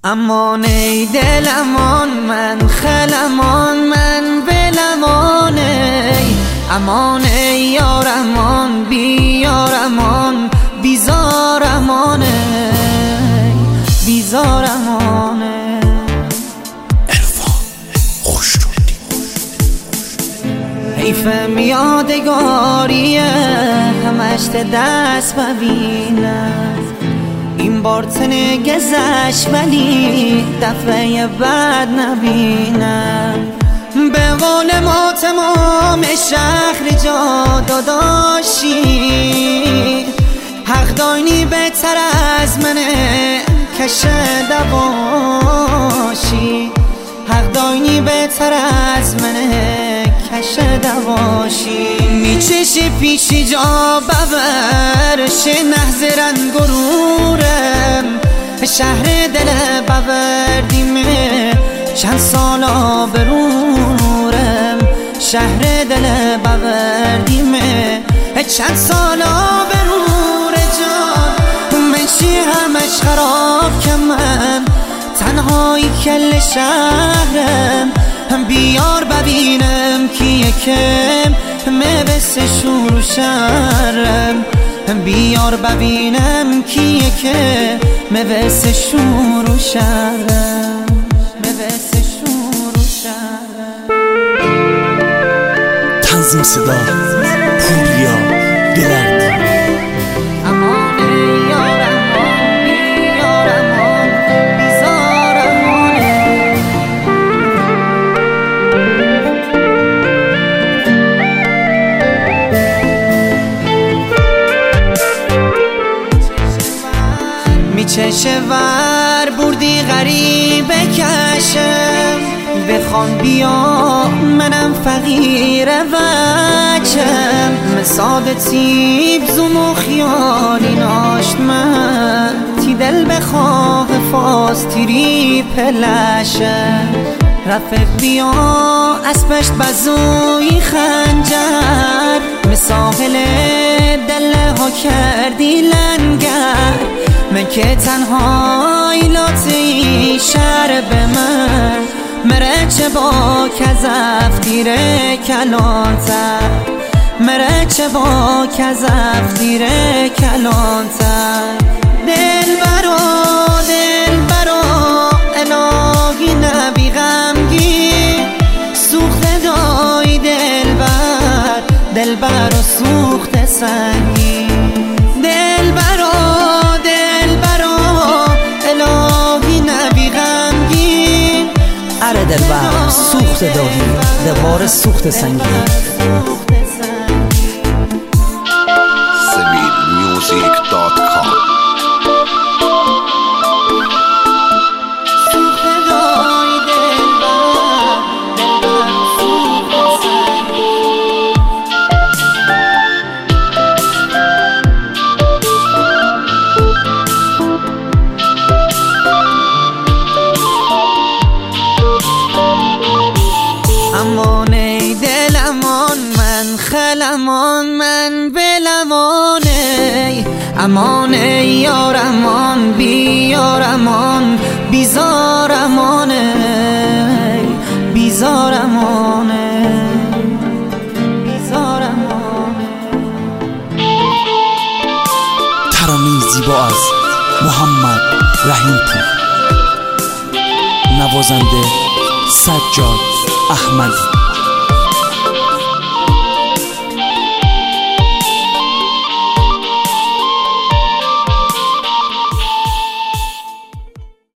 امان ای دل امان، من خلمان، من بلمان، ای امان ای یار امان، بی یار امان، بیزار امان، بیزار امان. حیفم یادگاریه همش دست ببینم، این بار تنه گذشت ولی دفعه بعد نبینم. به قول ما تمام شهر جا داداشی، حق داینی بهتر از منه کشه دواشی، حق داینی بهتر از منه کشه دواشی. میچشی پیشی جا ببرش نهزرن گرورم، شهر دل ببردیمه چند سالا برورم، شهر دل ببردیمه چند سالا برور جان. من چی همش خراب که من تنهایی کل شهرم، بیار ببینم کیه که مبس شور و شرم، بیار ببینم کیه که مبس شور و شرم، مبس شور و شرم. تنظیم صدا پوریا دلردی. امان ای یار امان، بی یار امان، بیزار امان. میچشه ور بردی غریب کشم، بخوام بیا منم فقیر وچم، مساد تیب زوم و خیالی ناشت من، تی دل بخواه فاز تیری پلشم. رفق بیا اسبشت بزوی خنجر، مساحل دله ها کردی لنگر، من که تنهای لاتی شهر به من، مره چه با کذف دیره کلانتر، مره چه با کذف دیره کلانتر. دل برا الهی نبی غمگین، سوخت دای دل بر و سوخت سنگین. دل برا الهی نبی غمگین، اره دلبر سوخت داهی دلبار سوخت سنگین. SaveedMusic.com. امان ای دل امان، من خلمان، من بلمان، ای امان ای یار امان، بی یار امان، بیزار امان، بیزار امان، بیزار امان. ترانه زیبا از محمد رحیم پور، نوازنده سجاد احمدی.